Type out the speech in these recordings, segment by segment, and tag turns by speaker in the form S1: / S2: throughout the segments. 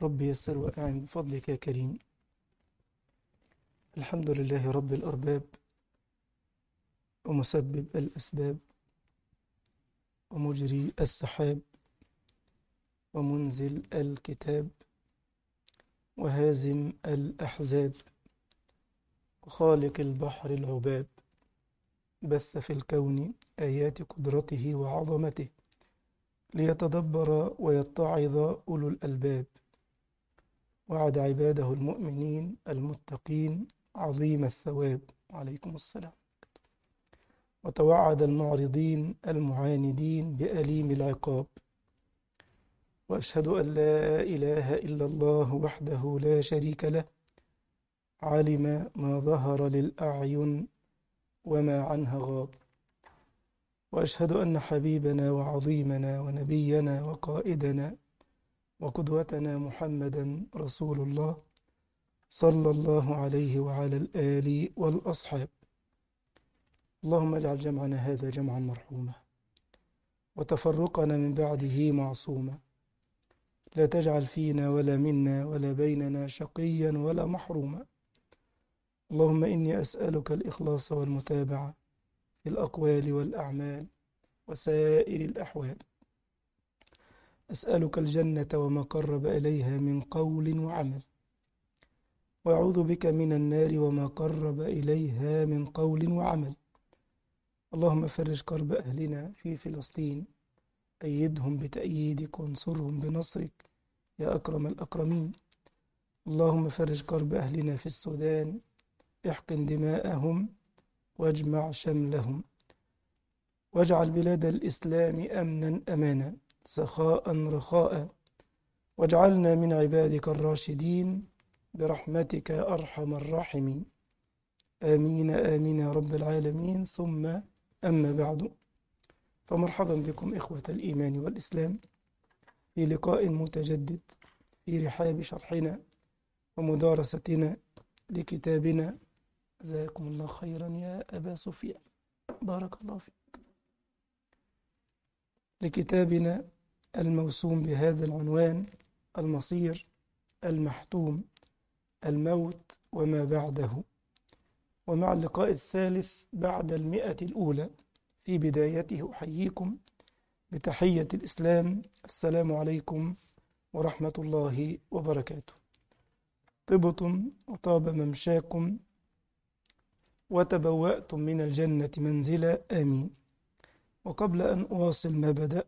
S1: رب يسر وأعن بفضلك يا كريم. الحمد لله رب الأرباب ومسبب الأسباب ومجري السحاب ومنزل الكتاب وهازم الأحزاب وخالق البحر العباب. بث في الكون آيات قدرته وعظمته ليتدبر ويتعظ أولو الألباب. وعد عباده المؤمنين المتقين عظيم الثواب. عليكم السلام. وتوعد المعرضين المعاندين بأليم العقاب. وأشهد أن لا إله إلا الله وحده لا شريك له، علم ما ظهر للأعين وما عنها غاب. وأشهد أن حبيبنا وعظيمنا ونبينا وقائدنا وقدوتنا محمدا رسول الله صلى الله عليه وعلى الآل والأصحاب. اللهم اجعل جمعنا هذا جمعا مرحوما وتفرقنا من بعده معصوما، لا تجعل فينا ولا منا ولا بيننا شقيا ولا محروما. اللهم إني أسألك الإخلاص والمتابعة في الأقوال والأعمال وسائر الأحوال. أسألك الجنة وما قرب إليها من قول وعمل، وأعوذ بك من النار وما قرب إليها من قول وعمل. اللهم فرج كرب أهلنا في فلسطين، أيدهم بتأييدك وانصرهم بنصرك يا أكرم الأكرمين. اللهم فرج كرب أهلنا في السودان، احقن دماءهم واجمع شملهم، واجعل بلاد الإسلام أمنا أمانا سخاء رخاء، واجعلنا من عبادك الراشدين برحمتك يا أرحم الراحمين. آمين آمين يا رب العالمين. ثم أما بعد، فمرحبا بكم إخوة الإيمان والإسلام في لقاء متجدد في رحاب شرحنا ومدارستنا لكتابنا. جزاكم الله خيرا يا أبا سفيان، بارك الله فيك. لكتابنا الموسوم بهذا العنوان: المصير المحتوم، الموت وما بعده. ومع اللقاء الثالث بعد 100 الأولى، في بدايته أحييكم بتحية الإسلام: السلام عليكم ورحمة الله وبركاته. طبتم وطاب ممشاكم وتبوأتم من الجنة منزلا، آمين. وقبل أن أواصل ما بدأت،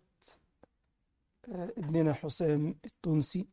S1: ابننا حسام التونسي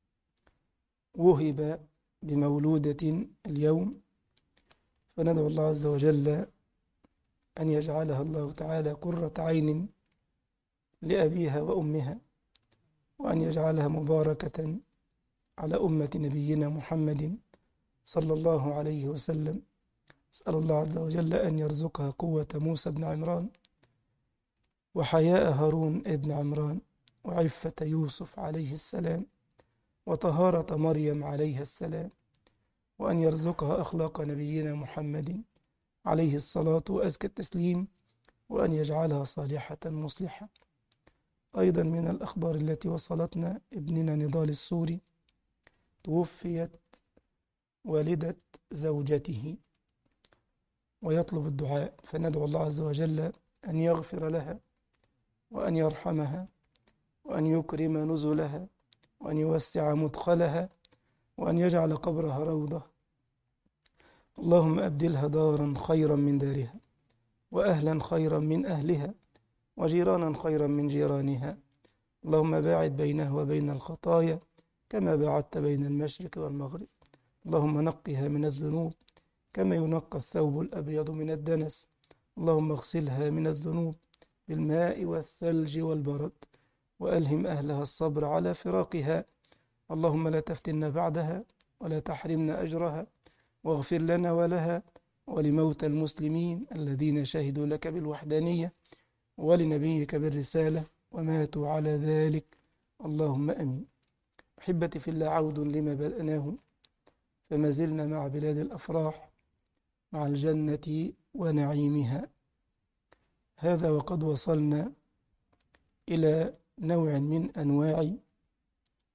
S1: وهب بمولودة اليوم، فندعو الله عز وجل أن يجعلها الله تعالى قرة عين لأبيها وأمها، وأن يجعلها مباركة على أمة نبينا محمد صلى الله عليه وسلم. أسأل الله عز وجل أن يرزقها قوة موسى بن عمران، وحياء هارون ابن عمران، وعفة يوسف عليه السلام، وطهارة مريم عليها السلام، وأن يرزقها أخلاق نبينا محمد عليه الصلاة وأزكى التسليم، وأن يجعلها صالحة مصلحة. أيضا من الأخبار التي وصلتنا، ابننا نضال السوري توفيت والدة زوجته، ويطلب الدعاء، فندعو الله عز وجل أن يغفر لها وأن يرحمها وأن يكرم نزلها وأن يوسع مدخلها وأن يجعل قبرها روضة. اللهم أبدلها دارا خيرا من دارها، وأهلا خيرا من أهلها، وجيرانا خيرا من جيرانها. اللهم باعد بينها وبين الخطايا كما باعدت بين المشرق والمغرب. اللهم نقها من الذنوب كما ينقى الثوب الأبيض من الدنس. اللهم اغسلها من الذنوب بالماء والثلج والبرد، وألهم أهلها الصبر على فراقها. اللهم لا تفتنا بعدها ولا تحرمنا أجرها، واغفر لنا ولها ولموتى المسلمين الذين شهدوا لك بالوحدانية ولنبيك بالرسالة وماتوا على ذلك، اللهم أمين. أحبتي في الله، عود لما بدأناه، فما زلنا مع بلاد الأفراح، مع الجنة ونعيمها. هذا وقد وصلنا إلى نوع من أنواع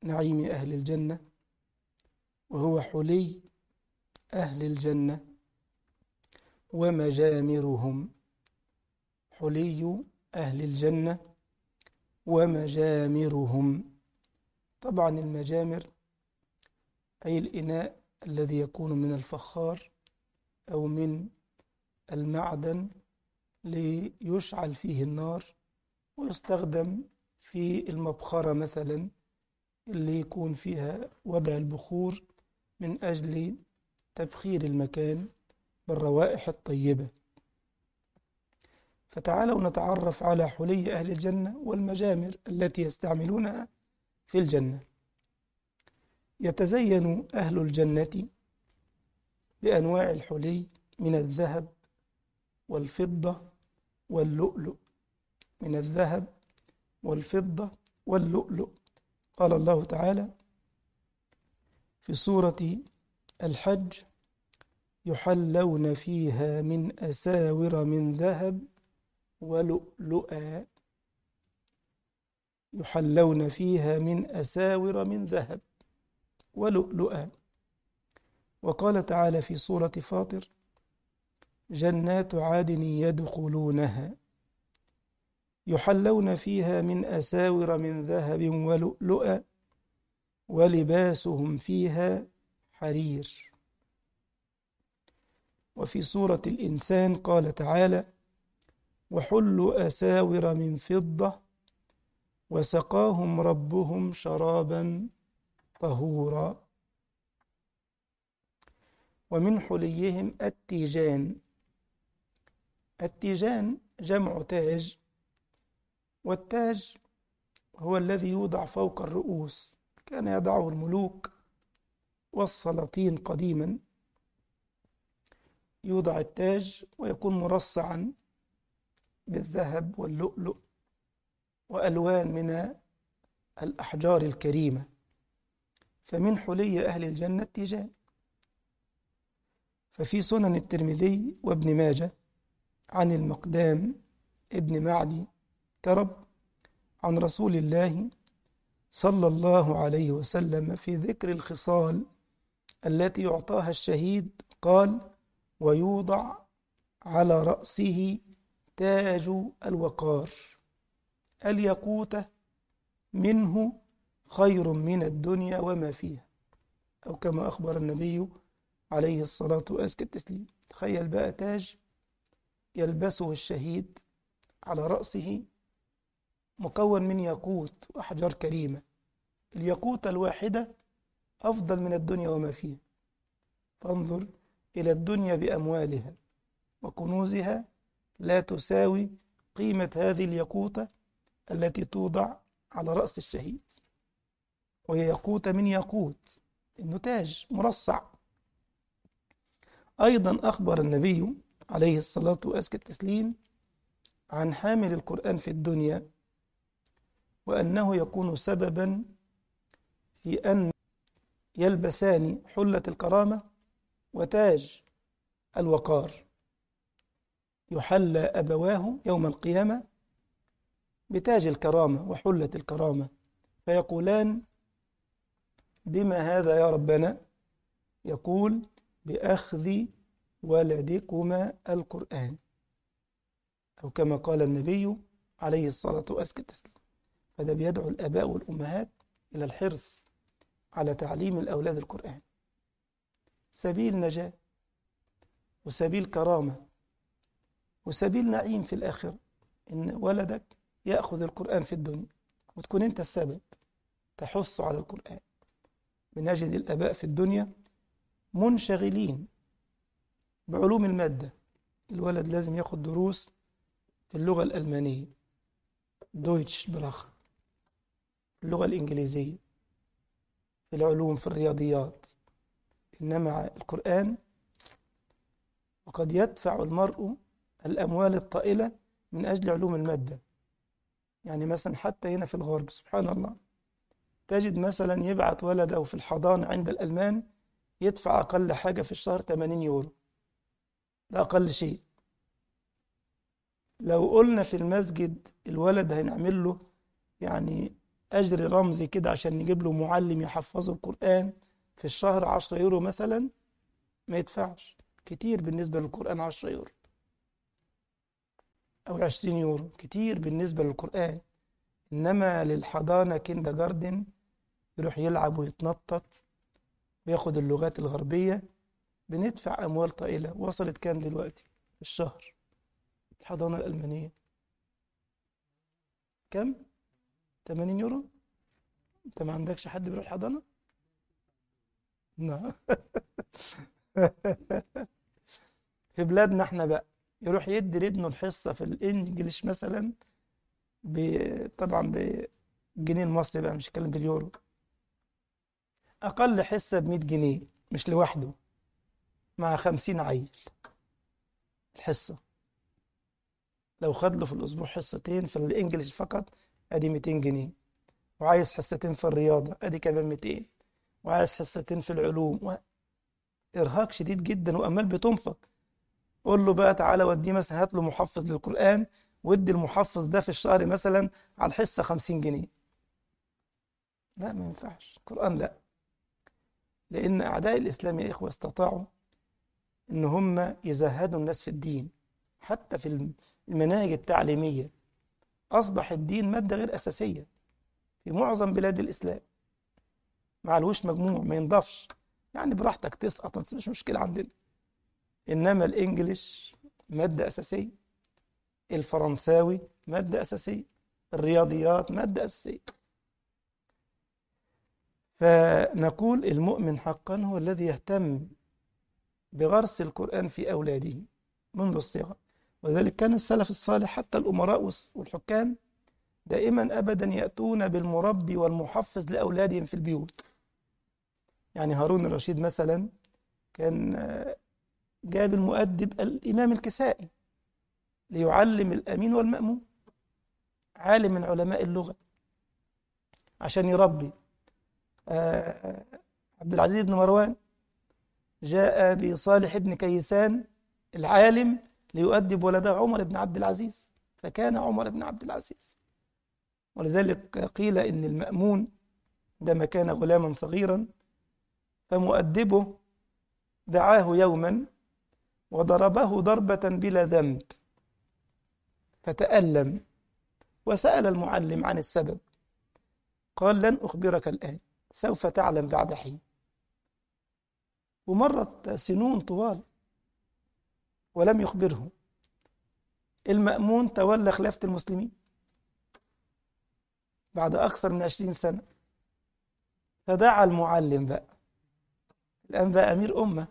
S1: نعيم أهل الجنة، وهو حلي أهل الجنة ومجامرهم. حلي أهل الجنة ومجامرهم. طبعا المجامر أي الإناء الذي يكون من الفخار أو من المعدن ليشعل فيه النار، ويستخدم في المبخرة مثلا اللي يكون فيها وضع البخور من أجل تبخير المكان بالروائح الطيبة. فتعالوا نتعرف على حلي أهل الجنة والمجامر التي يستعملونها في الجنة. يتزين أهل الجنة بأنواع الحلي من الذهب والفضة واللؤلؤ. من الذهب والفضة واللؤلؤ. قال الله تعالى في سورة الحج: يحلون فيها من أساور من ذهب ولؤلؤا. يحلون فيها من أساور من ذهب ولؤلؤا. وقال تعالى في سورة فاطر: جنات عدن يدخلونها يحلون فيها من أساور من ذهب ولؤلؤا ولباسهم فيها حرير. وفي سورة الإنسان قال تعالى: وحلوا أساور من فضة وسقاهم ربهم شرابا طهورا. ومن حليهم التيجان. التيجان جمع تاج، والتاج هو الذي يوضع فوق الرؤوس، كان يضعه الملوك والسلاطين قديما. يوضع التاج ويكون مرصعا بالذهب واللؤلؤ وألوان من الأحجار الكريمة. فمن حلي أهل الجنة التيجان. ففي سنن الترمذي وابن ماجه عن المقدام ابن معدي كرب عن رسول الله صلى الله عليه وسلم في ذكر الخصال التي يعطاها الشهيد قال: ويوضع على رأسه تاج الوقار، الياقوتة منه خير من الدنيا وما فيها، أو كما أخبر النبي عليه الصلاة وأزكى التسليم. تخيل بقى تاج يلبسه الشهيد على رأسه مكون من ياقوت وأحجار كريمة. الياقوتة الواحدة أفضل من الدنيا وما فيها. فانظر إلى الدنيا بأموالها وكنوزها لا تساوي قيمة هذه الياقوتة التي توضع على رأس الشهيد، وهي ياقوتة من ياقوت، إنه تاج مرصع. أيضا أخبر النبي عليه الصلاة وأزكى التسليم عن حامل القرآن في الدنيا، وأنه يكون سببا في أن يلبسان حلة الكرامة وتاج الوقار. يحلى أبواه يوم القيامة بتاج الكرامة وحلة الكرامة، فيقولان: بما هذا يا ربنا؟ يقول: بأخذ ولدكما القرآن، أو كما قال النبي عليه الصلاة والسلام. فده بيدعو الآباء والأمهات إلى الحرص على تعليم الأولاد القرآن، سبيل نجاة وسبيل كرامة وسبيل نعيم في الآخرة. إن ولدك يأخذ القرآن في الدنيا وتكون أنت السبب تحث على القرآن. بنجد الآباء في الدنيا منشغلين بعلوم المادة. الولد لازم ياخد دروس في اللغة الألمانية، دويتش براخ، اللغة الإنجليزية، في العلوم، في الرياضيات. إنما القرآن، وقد يدفع المرء الأموال الطائلة من أجل علوم المادة. يعني مثلا حتى هنا في الغرب سبحان الله تجد مثلا يبعت ولده في الحضانة عند الألمان يدفع أقل حاجة في الشهر 80 يورو، ده أقل شيء. لو قلنا في المسجد الولد هنعمل له يعني أجر رمزي كده عشان نجيب له معلم يحفظه القرآن في الشهر 10 يورو مثلا، ما يدفعش. كتير بالنسبة للقرآن 10 يورو أو 20 يورو، كتير بالنسبة للقرآن. إنما للحضانة كيندا جاردن يروح يلعب ويتنطط وياخد اللغات الغربية، بندفع أموال طائلة. وصلت كام دلوقتي في الشهر الحضانة الألمانية؟ كم؟ 80 يورو؟ أنت ما عندكش حد بيروح الحضانة؟ نعم. في بلادنا احنا بقى يروح يدي لابنه الحصة في الإنجليش مثلا طبعا بالجنيه المصري بقى، مش هتكلم باليورو. أقل حصة ب100 جنيه، مش لوحده، مع 50 عيل الحصة. لو خد له في الأسبوع حصتين في الإنجليش فقط، أدي 200 جنيه. وعايز حصتين في الرياضة، أدي كمان 200. وعايز حصتين في العلوم إرهاق شديد جدا، وأمال بتنفق. قول له بقى تعالى وديه مثلا، هات له محفظ للقرآن، ودي المحفظ ده في الشهر مثلا على الحصة 50 جنيه. لا، ما ينفعش القرآن، لا. لأن أعداء الإسلام يا إخوة استطاعوا إن هم يزهدوا الناس في الدين. حتى في المناهج التعليمية أصبح الدين مادة غير أساسية في معظم بلاد الإسلام. معلوش مجموع، ما ينضافش، يعني براحتك تسقط، ما مش مشكلة عندنا. إنما الإنجليش مادة أساسية، الفرنساوي مادة أساسية، الرياضيات مادة أساسية. فنقول المؤمن حقا هو الذي يهتم بغرس القرآن في أولاده منذ الصغر. ولذلك كان السلف الصالح حتى الأمراء والحكام دائما أبدا يأتون بالمربي والمحفظ لأولادهم في البيوت. يعني هارون الرشيد مثلا كان جاب المؤدب الإمام الكسائي ليعلم الأمين والمأمون، عالم من علماء اللغة، عشان يربي. عبد العزيز بن مروان جاء بصالح بن كيسان العالم ليؤدب ولده عمر بن عبد العزيز، فكان عمر بن عبد العزيز. ولذلك قيل إن المأمون عندما كان غلاما صغيرا فمؤدبه دعاه يوما وضربه ضربة بلا ذنب، فتألم وسأل المعلم عن السبب. قال: لن أخبرك الآن، سوف تعلم بعد حين. ومرت سنون طوال ولم يخبره. المأمون تولى خلافة المسلمين بعد أكثر من 20 سنة، فدعا المعلم بقى، الآن بقى أمير أمة.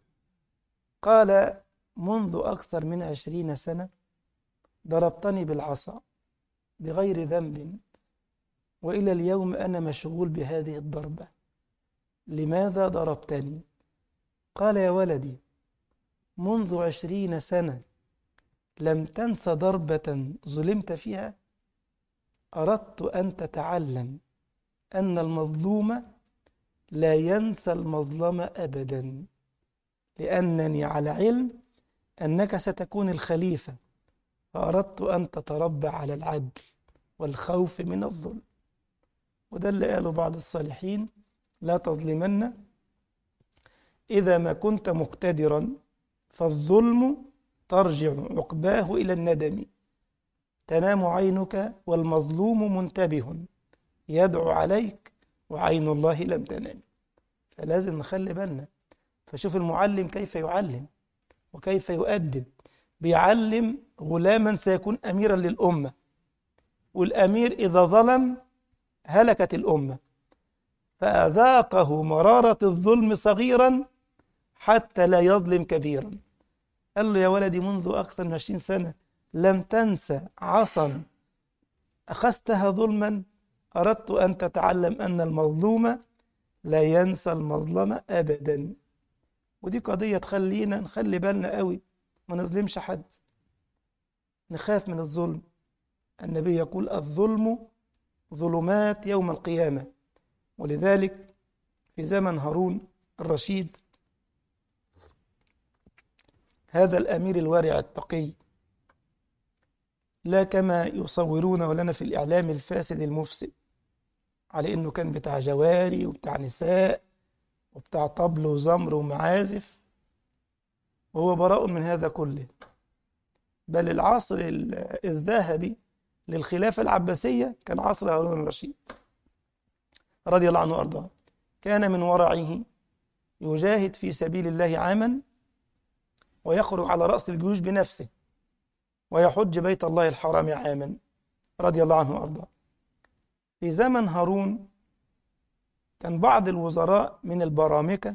S1: قال: منذ أكثر من 20 سنة ضربتني بالعصا بغير ذنب، وإلى اليوم أنا مشغول بهذه الضربة، لماذا ضربتني؟ قال: يا ولدي، منذ 20 سنة لم تنس ضربة ظلمت فيها. أردت أن تتعلم أن المظلوم لا ينسى المظلم أبدا، لأنني على علم أنك ستكون الخليفة، فأردت أن تتربى على العدل والخوف من الظلم. وده اللي قاله بعض الصالحين: لا تظلمن إذا ما كنت مقتدرا، فالظلم ترجع عقباه إلى الندم. تنام عينك والمظلوم منتبه، يدعو عليك وعين الله لم تنام. فلازم نخلي بالنا. فشوف المعلم كيف يعلم وكيف يؤدب. بيعلم غلاما سيكون أميرا للأمة، والأمير إذا ظلم هلكت الأمة، فأذاقه مرارة الظلم صغيرا حتى لا يظلم كبيرا. قال له: يا ولدي، منذ أكثر من 20 سنة لم تنسى عصا أخذتها ظلما. أردت أن تتعلم أن المظلوم لا ينسى المظلمة أبدا. ودي قضية تخلينا نخلي بالنا قوي، ما نظلمش حد، نخاف من الظلم. النبي يقول: الظلم ظلمات يوم القيامة. ولذلك في زمن هارون الرشيد، هذا الأمير الورع التقي، لا كما يصورون لنا في الإعلام الفاسد المفسد، على إنه كان بتاع جواري وبتاع نساء وبتاع طبل وزمر ومعازف، وهو براء من هذا كله. بل العصر الذهبي للخلافة العباسية كان عصر هارون الرشيد رضي الله عنه وأرضاه. كان من ورعه يجاهد في سبيل الله عاما، ويخرج على رأس الجيوش بنفسه، ويحج بيت الله الحرام عاما، رضي الله عنه وأرضاه. في زمن هارون كان بعض الوزراء من البرامكة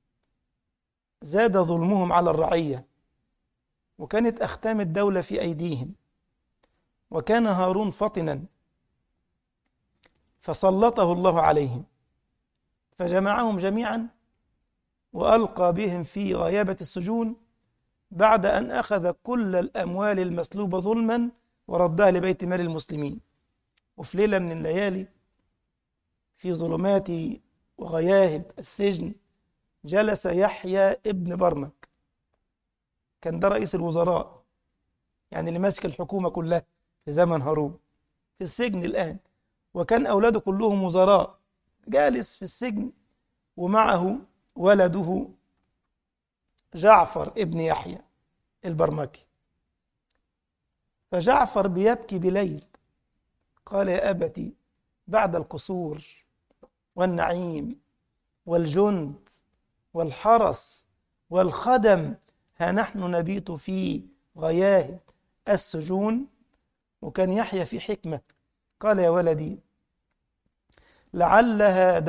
S1: زاد ظلمهم على الرعية، وكانت أختام الدولة في أيديهم، وكان هارون فطنا فسلطه الله عليهم، فجمعهم جميعا وألقى بهم في غيابة السجون بعد أن أخذ كل الأموال المسلوبة ظلما وردها لبيت مال المسلمين. وفي ليلة من الليالي في ظلمات وغياهب السجن جلس يحيى ابن برمك، كان ده رئيس الوزراء، يعني اللي ماسك الحكومة كلها في زمن هارون، في السجن الآن، وكان أولاده كلهم وزراء، جالس في السجن ومعه ولده جعفر ابن يحيى البرمكي. فجعفر بيبكي بليل، قال: يا أبتي، بعد القصور والنعيم والجند والحرس والخدم، ها نحن نبيت في غياهب السجون. وكان يحيى في حكمة، قال: يا ولدي، لعلها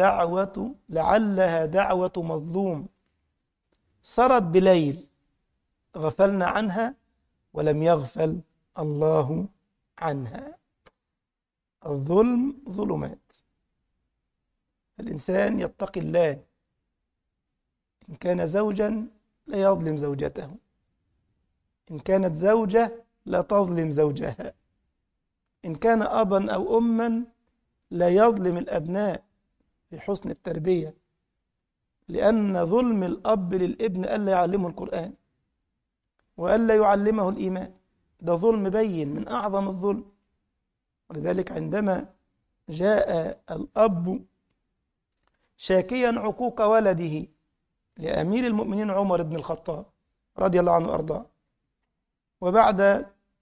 S1: دعوة مظلوم سرت بليل غفلنا عنها ولم يغفل الله عنها. الظلم ظلمات، الإنسان يتقي الله. إن كان زوجا لا يظلم زوجته، إن كانت زوجة لا تظلم زوجها، إن كان أبا أو أما لا يظلم الأبناء في حسن التربية، لأن ظلم الأب للابن ألا يعلمه القرآن وألا يعلمه الإيمان، ده ظلم بين من أعظم الظلم. ولذلك عندما جاء الأب شاكيا عقوق ولده لأمير المؤمنين عمر بن الخطاب رضي الله عنه وأرضاه، وبعد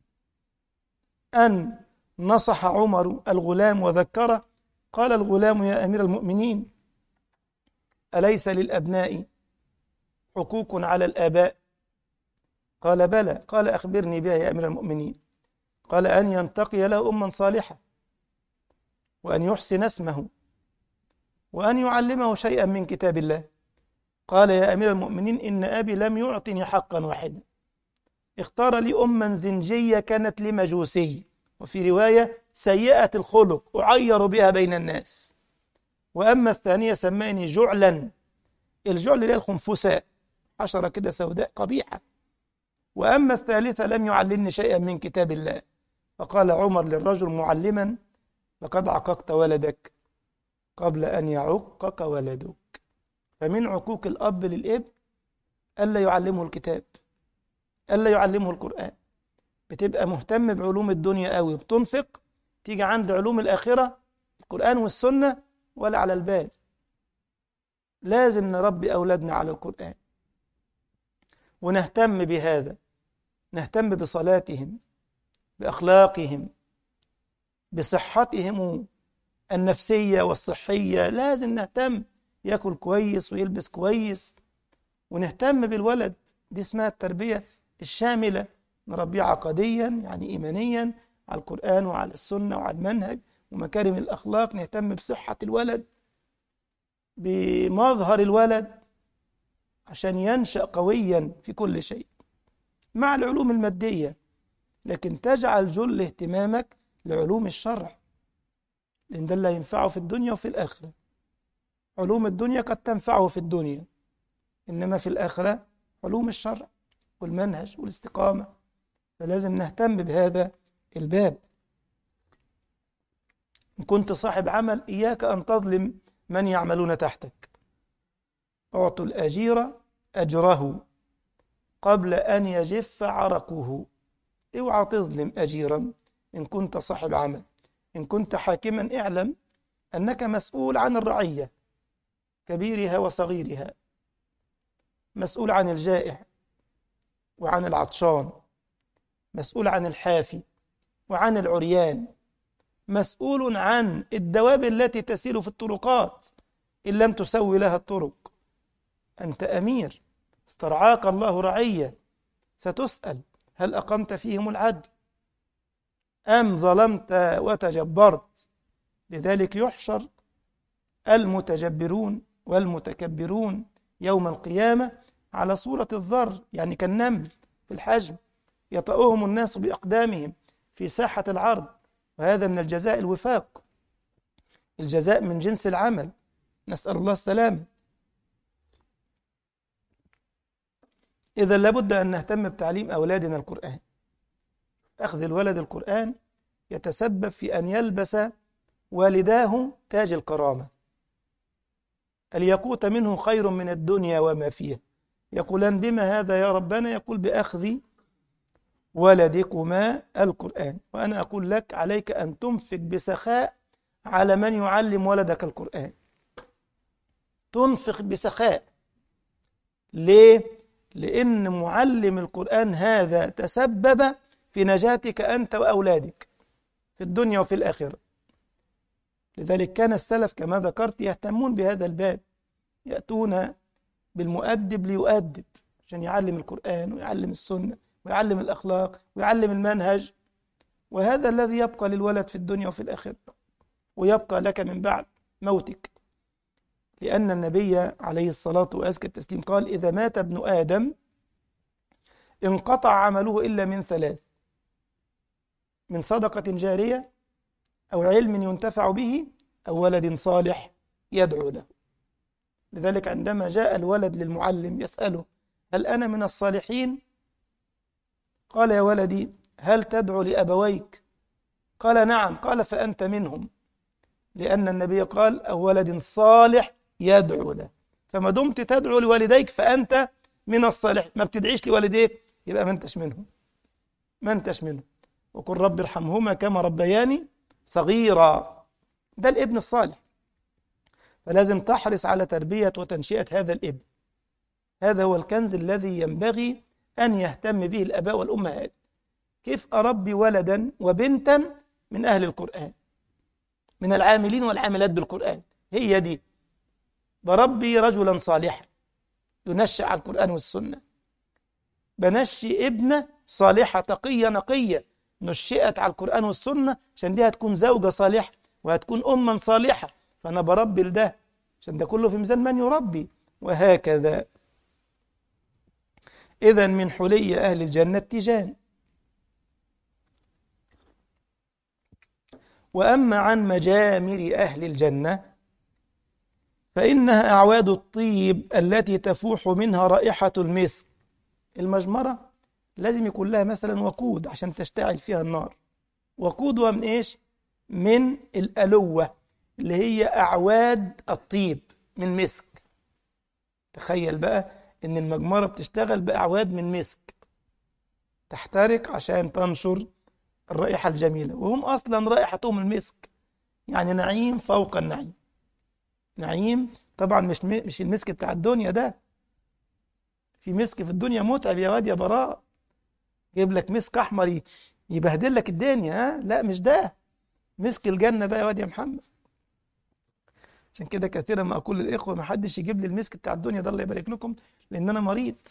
S1: أن نصح عمر الغلام وذكره، قال الغلام: يا أمير المؤمنين، أليس للأبناء حقوق على الآباء؟ قال: بلى. قال: أخبرني بها يا أمير المؤمنين. قال: أن ينتقي له أما صالحة، وأن يحسن اسمه، وأن يعلمه شيئا من كتاب الله. قال: يا أمير المؤمنين، إن أبي لم يعطني حقا واحدا، اختار لي أما زنجية كانت لي مجوسي، وفي رواية سيئة الخلق أعير بها بين الناس، وأما الثانية سماني جعلا، الجعل اللي هي الخنفساء، حشرة كده سوداء قبيحة، وأما الثالثة لم يعلمني شيئا من كتاب الله. فقال عمر للرجل معلما: لقد عققت ولدك قبل أن يعقك ولدك. فمن عقوق الأب للابن ألا يعلمه الكتاب، ألا يعلمه القرآن. بتبقى مهتم بعلوم الدنيا قوي وبتنفق، تيجي عند علوم الآخرة القرآن والسنة ولا على البال. لازم نربي أولادنا على القرآن ونهتم بهذا، نهتم بصلاتهم، بأخلاقهم، بصحتهم النفسية والصحية. لازم نهتم، يأكل كويس ويلبس كويس، ونهتم بالولد. دي اسمها التربية الشاملة، نربيه عقديا يعني إيمانيا على القرآن وعلى السنة وعلى المنهج ومكارم الأخلاق. نهتم بصحة الولد، بمظهر الولد، عشان ينشأ قويا في كل شيء مع العلوم المادية، لكن تجعل جل اهتمامك لعلوم الشرع، لأن ده اللي ينفعه في الدنيا وفي الآخرة. علوم الدنيا قد تنفعه في الدنيا، إنما في الآخرة علوم الشرع والمنهج والاستقامة. فلازم نهتم بهذا الباب. إن كنت صاحب عمل، إياك أن تظلم من يعملون تحتك. أعطوا الأجير أجره قبل أن يجف عرقه. اوعى تظلم أجيرا إن كنت صاحب عمل. إن كنت حاكما، اعلم أنك مسؤول عن الرعية كبيرها وصغيرها، مسؤول عن الجائع وعن العطشان، مسؤول عن الحافي وعن العريان، مسؤول عن الدواب التي تسير في الطرقات إن لم تسوي لها الطرق. أنت أمير، استرعاك الله رعية، ستسأل هل أقمت فيهم العدل أم ظلمت وتجبرت؟ لذلك يحشر المتجبرون والمتكبرون يوم القيامة على صورة الذر، يعني كالنمل في الحجم، يطأهم الناس بأقدامهم في ساحة العرض، وهذا من الجزاء الوفاق، الجزاء من جنس العمل، نسأل الله السلامة. إذا لابد أن نهتم بتعليم أولادنا القرآن. أخذ الولد القرآن يتسبب في أن يلبس والداه تاج الكرامة، الياقوت منه خير من الدنيا وما فيها. يقولان بما هذا يا ربنا؟ يقول بأخذ ولدكما القرآن. وأنا أقول لك عليك أن تنفق بسخاء على من يعلم ولدك القرآن، تنفق بسخاء. ليه؟ لأن معلم القرآن هذا تسبب في نجاتك أنت وأولادك في الدنيا وفي الآخرة. لذلك كان السلف كما ذكرت يهتمون بهذا الباب، يأتون بالمؤدب ليؤدب عشان يعلم القرآن ويعلم السنة ويعلم الأخلاق ويعلم المنهج، وهذا الذي يبقى للولد في الدنيا وفي الآخرة، ويبقى لك من بعد موتك. لأن النبي عليه الصلاة وأزكى التسليم قال: إذا مات ابن آدم انقطع عمله إلا من ثلاث: من صدقة جارية، أو علم ينتفع به، أو ولد صالح يدعو له. لذلك عندما جاء الولد للمعلم يسأله: هل أنا من الصالحين؟ قال: يا ولدي هل تدعو لأبويك؟ قال: نعم. قال: فأنت منهم، لأن النبي قال: أو ولد صالح يدعو له. فما دمت تدعو لوالديك فأنت من الصالح. ما بتدعيش لوالديك يبقى ما انتش منهم، ما انتش منهم. وقل رب ارحمهما كما ربياني صغيرا. ده الابن الصالح. فلازم تحرص على تربية وتنشئة هذا الابن. هذا هو الكنز الذي ينبغي أن يهتم به الآباء والأمهات. كيف أربي ولدا وبنتا من أهل القرآن، من العاملين والعاملات بالقرآن؟ هي دي. بربي رجلا صالحا ينشأ على القرآن والسنة، بنشئ ابنة صالحة تقية نقية نشئت على القرآن والسنة، عشان دي هتكون زوجة صالحة وهتكون أما صالحة، فأنا بربي لده، عشان ده كله في ميزان من يربي، وهكذا. إذن من حلي أهل الجنة التيجان. وأما عن مجامر أهل الجنة فإنها أعواد الطيب التي تفوح منها رائحة المسك. المجمرة لازم يكون لها مثلا وقود عشان تشتعل فيها النار. وقودها من إيش؟ من الألوة اللي هي أعواد الطيب من مسك. تخيل بقى إن المجمرة بتشتغل بأعواد من مسك تحترق عشان تنشر الرائحة الجميلة، وهم أصلا رائحتهم المسك، يعني نعيم فوق النعيم. نعيم طبعا مش المسك بتاع الدنيا ده. في مسك في الدنيا متعب يا واد يا براء، يجيب لك مسك أحمر يبهدل لك الدنيا. ها؟ لا مش ده مسك الجنة بقى يا واد يا محمد. عشان كده كثيرا ما أقول للإخوة ما حدش يجيب لي المسك بتاع الدنيا ده، الله يبارك لكم، لأن أنا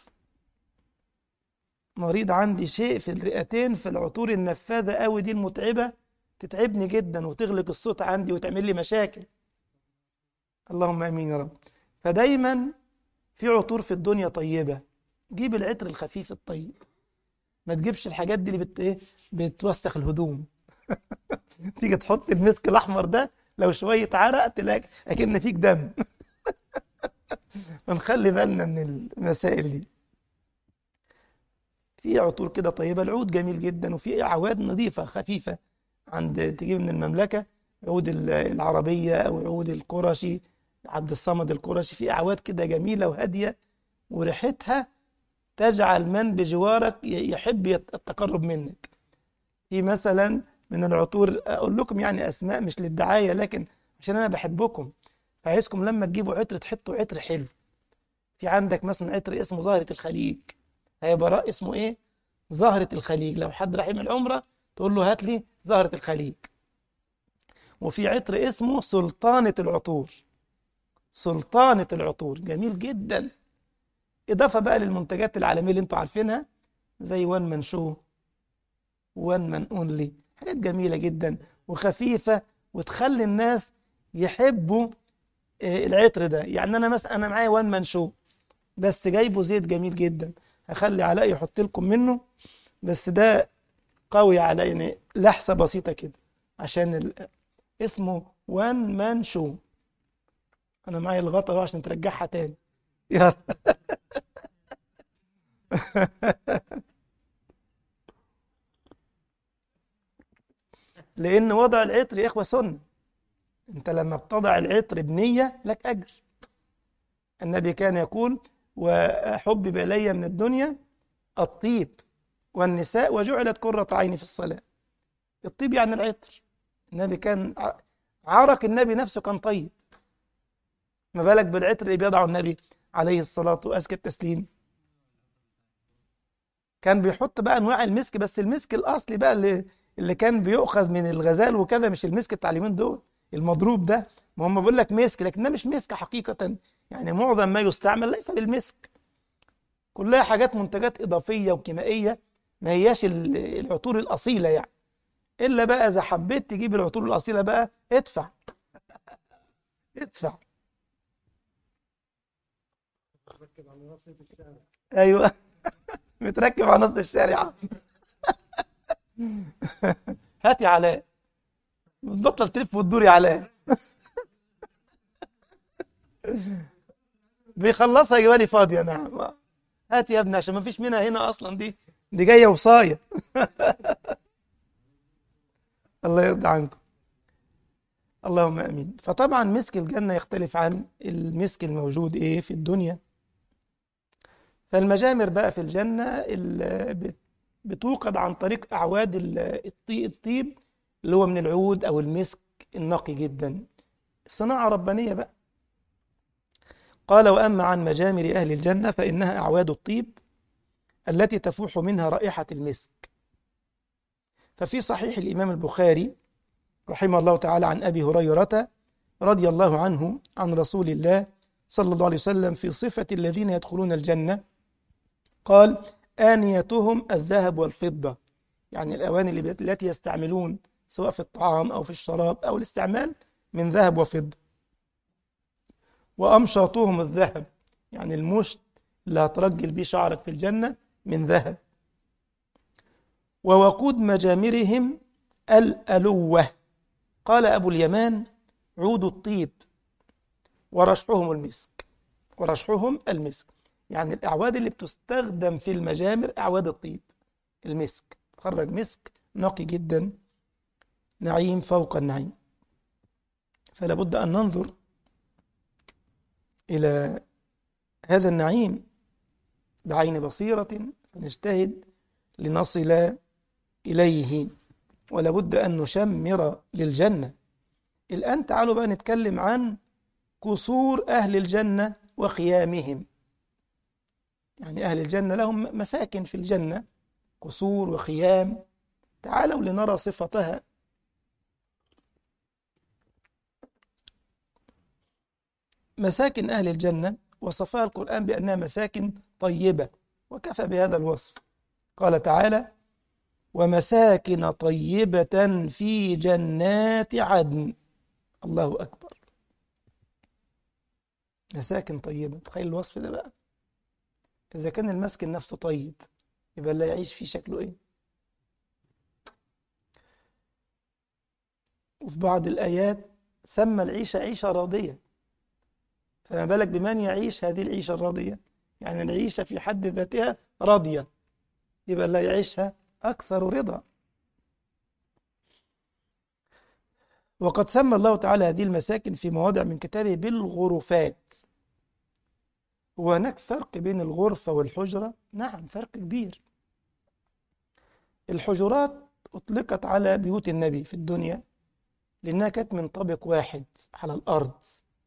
S1: مريض عندي شيء في الرئتين، في العطور النفاذة قوي دي المتعبة، تتعبني جدا وتغلق الصوت عندي وتعمل لي مشاكل. اللهم امين يا رب. فدايما في عطور في الدنيا طيبة، جيب العطر الخفيف الطيب، ما تجيبش الحاجات دي اللي بتوسخ الهدوم. تيجي تحط المسك الأحمر ده لو شوية عرق تلاقي أكن فيك دم. فنخلي بالنا من المسائل دي. في عطور كده طيبة، العود جميل جدا، وفي أعواد نظيفة خفيفة تجيب من المملكة، عود العربية أو عود القرشي، عبد الصمد القرشي، في أعواد كده جميلة وهادية وريحتها تجعل من بجوارك يحب التقرب منك. في مثلا من العطور، أقول لكم يعني أسماء مش للدعاية، لكن عشان أنا بحبكم، فعايزكم لما تجيبوا عطر تحطوا عطر حلو. في عندك مثلا عطر اسمه زهرة الخليج، هيبقى اسمه إيه؟ زهرة الخليج. لو حد راح يعمل عمرة تقول له هات لي زهرة الخليج. وفي عطر اسمه سلطانة العطور، سلطانة العطور جميل جدا. إضافة بقى للمنتجات العالمية اللي انتوا عارفينها زي وان مان شو، وان مان اونلي، حاجات جميلة جدا وخفيفة وتخلي الناس يحبوا العطر ده. يعني أنا مثلا أنا معايا وان مان شو بس جايبه زيت جميل جدا، هخلي علاء يحط لكم منه، بس ده قوي على يعني لحسة بسيطة كده عشان اسمه وان مان شو. أنا معايا الغطا اهو عشان ترجعها تاني. يلا. لأن وضع العطر يا إخوة سنة، أنت لما بتضع العطر بنية لك أجر. النبي كان يقول وحبب إلي من الدنيا الطيب والنساء وجعلت قرة عيني في الصلاة. الطيب يعني العطر. النبي كان عرق النبي نفسه كان طيب، ما بالك بالعطر اللي بيضعه النبي عليه الصلاة وأزكى التسليم. كان بيحط بقى أنواع المسك، بس المسك الأصلي بقى اللي كان بيؤخذ من الغزال وكذا، مش المسك بتاع اليومين دول المضروب ده. ما هم بيقول لك مسك لكن ده مش مسك حقيقة. يعني معظم ما يستعمل ليس بالمسك، كلها حاجات منتجات إضافية وكيميائية، ما هياش العطور الأصيلة يعني. إلا بقى إذا حبيت تجيب العطور الأصيلة بقى ادفع، ادفع. أيوه. متركب على نص الشارع. هات يا علاء، بتبطل تلف وتدور يا علاء. بيخلصها جوالي فاضية. نعم. هات يا ابني عشان ما فيش منها هنا أصلا، دي جاية وصاية. الله يرضى عنكم. اللهم امين. فطبعا مسك الجنه يختلف عن المسك الموجود ايه في الدنيا. فالمجامر بقى في الجنه بتوقد عن طريق اعواد الطيب اللي هو من العود او المسك النقي جدا، صناعه ربانيه بقى. قال واما عن مجامر اهل الجنه فانها اعواد الطيب التي تفوح منها رائحه المسك. ففي صحيح الامام البخاري رحمه الله تعالى عن ابي هريره رضي الله عنه عن رسول الله صلى الله عليه وسلم في صفة الذين يدخلون الجنة قال آنيتهم الذهب والفضة، يعني الأواني التي يستعملون سواء في الطعام أو في الشراب أو الاستعمال من ذهب وفضة. وأمشاطهم الذهب، يعني المشط اللي هترجل بيه شعرك في الجنة من ذهب. ووقود مجامرهم الألوة، قال أبو اليمان عود الطيب ورشحهم المسك، ورشحهم المسك. يعني الأعواد اللي بتستخدم في المجامر أعواد الطيب المسك، تخرج مسك نقي جدا نعيم فوق النعيم. فلا بد أن ننظر إلى هذا النعيم بعين بصيرة فنجتهد لنصل إليه، ولا بد أن نشمر للجنة. الآن تعالوا بقى نتكلم عن قصور أهل الجنة وخيامهم. يعني أهل الجنة لهم مساكن في الجنة، قصور وخيام. تعالوا لنرى صفتها. مساكن أهل الجنة وصفها القرآن بأنها مساكن طيبة، وكفى بهذا الوصف. قال تعالى ومساكن طيبة في جنات عدن. الله أكبر، مساكن طيبة. تخيل الوصف ده بقى، إذا كان المسكن نفسه طيب يبقى اللي يعيش فيه شكله إيه. وفي بعض الآيات سمى العيشة عيشة راضية، فما بالك بمن يعيش هذه العيشة الراضية. يعني العيشة في حد ذاتها راضية، يبقى اللي يعيشها أكثر رضا. وقد سمى الله تعالى هذه المساكن في مواضع من كتابه بالغرفات. وهناك فرق بين الغرفة والحجرة، نعم فرق كبير. الحجرات أطلقت على بيوت النبي في الدنيا لأنها كانت من طابق واحد على الأرض،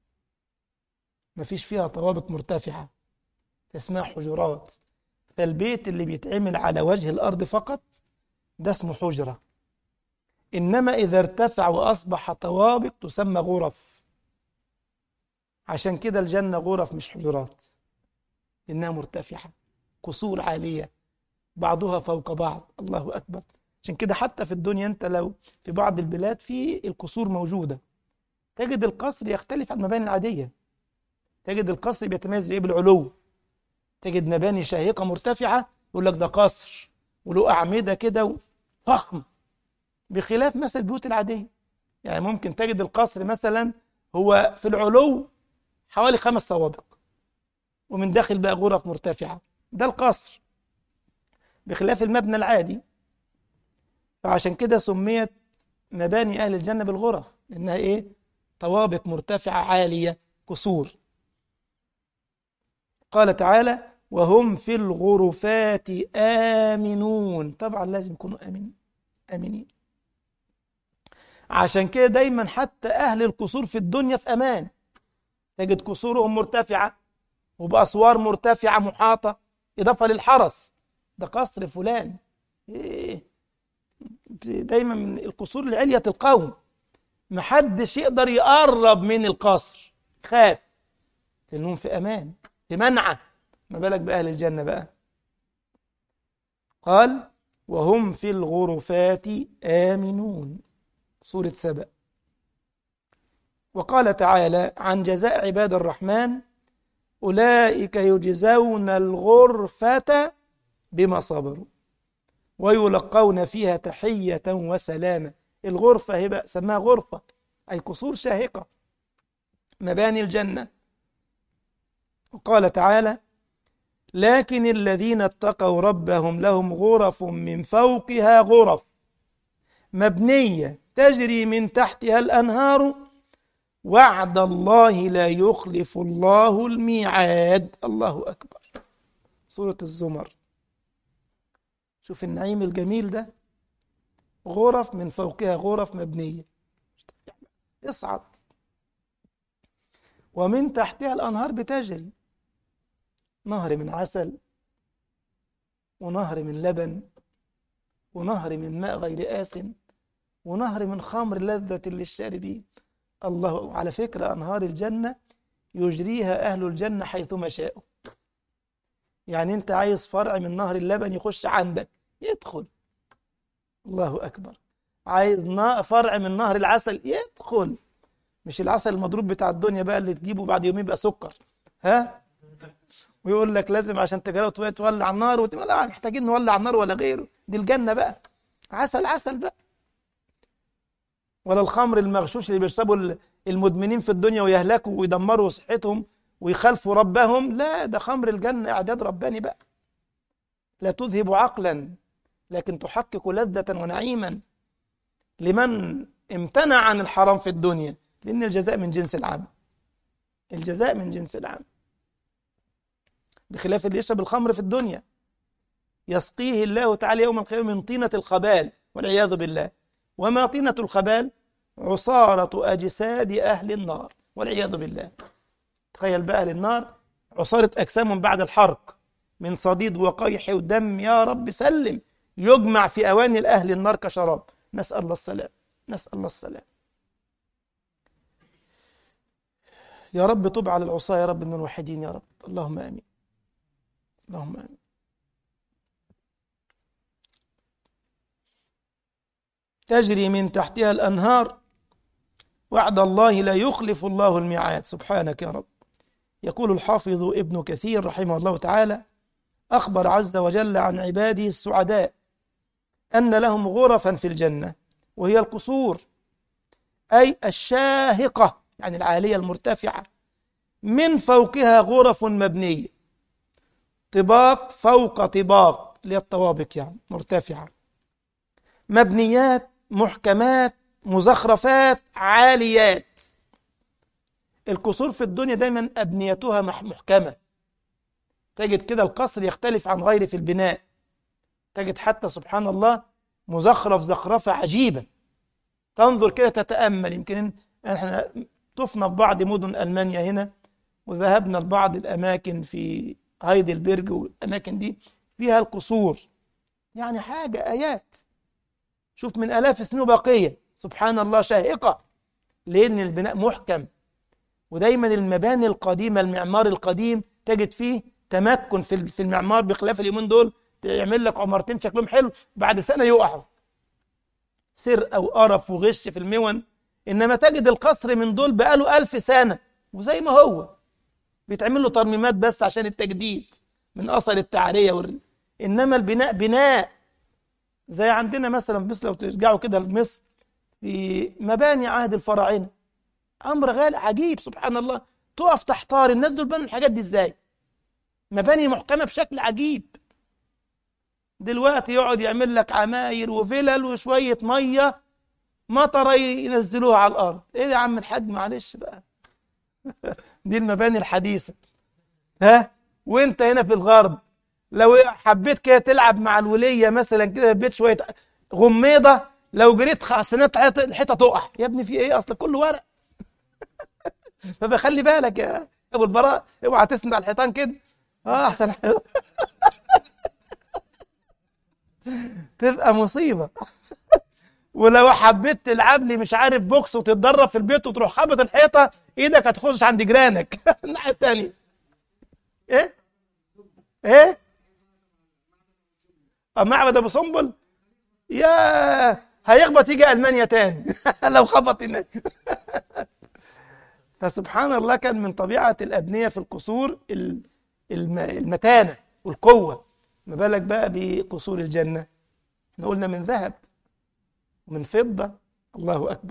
S1: مفيش فيها طوابق مرتفعة، اسمها حجرات. فالبيت اللي بيتعمل على وجه الأرض فقط ده اسمه حجرة، إنما إذا ارتفع وأصبح طوابق تسمى غرف. عشان كده الجنة غرف مش حجرات، إنها مرتفعة، قصور عالية بعضها فوق بعض. الله أكبر. عشان كده حتى في الدنيا أنت لو في بعض البلاد في القصور موجودة، تجد القصر يختلف عن المباني العادية. تجد القصر بيتميز بإيه؟ بالعلو. تجد مباني شاهقة مرتفعة يقول لك ده قصر وله أعمدة كده فخم، بخلاف مثلا البيوت العادية. يعني ممكن تجد القصر مثلا هو في العلو حوالي 5 طوابق، ومن داخل بقى غرف مرتفعة، ده القصر، بخلاف المبنى العادي. فعشان كده سميت مباني أهل الجنة بالغرف، لأنها إيه؟ طوابق مرتفعة عالية، قصور. قال تعالى وهم في الغرفات آمنون. طبعا لازم يكونوا آمنين. عشان كده دايما حتى أهل القصور في الدنيا في أمان. تجد قصورهم مرتفعة وبأسوار مرتفعة محاطة، إضافة للحرس، ده قصر فلان. إيه؟ دايما من القصور لعلية القوم، محدش يقدر يقرب من القصر، خاف، لأنهم في أمان، في منعة. ما بالك بأهل الجنة بقى. قال وهم في الغرفات آمنون، سورة سبأ. وقال تعالى عن جزاء عباد الرحمن أولئك يجزون الغرفة بما صبروا ويلقون فيها تحية وسلامة. الغرفة هي بقى سماها غرفة، أي قصور شاهقة، مباني الجنة. وقال تعالى لكن الذين اتقوا ربهم لهم غرف من فوقها غرف مبنية تجري من تحتها الأنهار وعد الله لا يخلف الله الميعاد. الله أكبر. سورة الزمر. شوف النعيم الجميل ده، غرف من فوقها غرف مبنية، اصعد، ومن تحتها الأنهار بتجري، نهر من عسل ونهر من لبن ونهر من ماء غير آسن ونهر من خمر لذة للشاربين. الله. على فكرة أنهار الجنة يجريها أهل الجنة حيثما شاءوا. يعني أنت عايز فرع من نهر اللبن يخش عندك يدخل، الله أكبر. عايز فرع من نهر العسل يدخل، مش العسل المضروب بتاع الدنيا بقى اللي تجيبه بعد يومين يبقى سكر، ها، ويقول لك لازم عشان تجربه تولع النار لا محتاجين نولع النار ولا غيره. دي الجنة بقى، عسل بقى. ولا الخمر المغشوش اللي بيشربوا المدمنين في الدنيا ويهلكوا ويدمروا صحتهم ويخالفوا ربهم، لا، ده خمر الجنة إعداد رباني بقى، لا تذهب عقلا لكن تحقق لذة ونعيما لمن امتنع عن الحرام في الدنيا، لأن الجزاء من جنس العمل. الجزاء من جنس العمل، بخلاف اللي يشرب الخمر في الدنيا يسقيه الله تعالى يوم القيامة من طينة الخبال والعياذ بالله. وما طينة الخبال؟ عصارة أجساد أهل النار والعياذ بالله. تخيل بقى أهل النار عصارة أجسامهم بعد الحرق من صديد وقيح ودم، يا رب سلم، يجمع في أواني أهل النار كشراب. نسأل الله السلام، نسأل الله السلام. يا رب طب على العصاة يا رب من الوحيدين يا رب، اللهم آمين، اللهم آمين. تجري من تحتها الأنهار وعد الله لا يخلف الله الميعاد. سبحانك يا رب. يقول الحافظ ابن كثير رحمه الله تعالى أخبر عز وجل عن عباده السعداء أن لهم غرفا في الجنة، وهي القصور، أي الشاهقة، يعني العالية المرتفعة، من فوقها غرف مبنية، طباق فوق طباق، اللي هي الطوابق يعني مرتفعة، مبنيات محكمات مزخرفات عاليات. القصور في الدنيا دايما أبنيتها محكمة، تجد كده القصر يختلف عن غيره في البناء، تجد حتى سبحان الله مزخرف زخرفة عجيبة، تنظر كده تتأمل. يمكن احنا طفنا في بعض مدن ألمانيا هنا، وذهبنا لبعض الأماكن في هايدلبرج والأماكن دي فيها القصور، يعني حاجة آيات، شوف من آلاف السنين باقية، سبحان الله، شاهقة، لأن البناء محكم. ودايما المباني القديمة، المعمار القديم تجد فيه تمكن في المعمار، بخلاف اليومين دول يعمل لك عمارتين شكلهم حلو بعد سنة يقعوا، سرقة وقرف وغش في المون. إنما تجد القصر من دول بقاله 1000 سنة وزي ما هو، بيتعمل له ترميمات بس عشان التجديد من أثر التعرية إنما البناء بناء. زي عندنا مثلا في مصر، لو ترجعوا كده لمصر في مباني عهد الفراعنة، أمر غالي عجيب، سبحان الله، تقف تحتار الناس دول بنوا الحاجات دي إزاي؟ مباني محكمة بشكل عجيب. دلوقتي يقعد يعمل لك عماير وفلل وشوية مية مطرة ينزلوها على الأرض. إيه ده يا عم الحاج، معلش بقى، دي المباني الحديثة. ها، وانت هنا في الغرب لو حبيت كده تلعب مع الولية مثلا كده في البيت شوية غميضة، لو جريت سنات الحيطة تقع. يا ابني في ايه، اصل كله ورق. فبخلي بالك يا ابو البراء، اوعى تسند على الحيطان كده، احسن تبقى مصيبة. ولو حبيت تلعب لي مش عارف بوكس وتتدرب في البيت وتروح خبط الحيطة، ايدك هتخش عند جيرانك الناحية التانية. ايه ايه، معبد ابو سمبل، يا هيخبط يجي المانيا تاني لو خبط هناك. فسبحان الله، كان من طبيعة الأبنية في القصور المتانة والقوة، ما بالك بقى بقصور الجنة. احنا قلنا من ذهب ومن فضة. الله أكبر.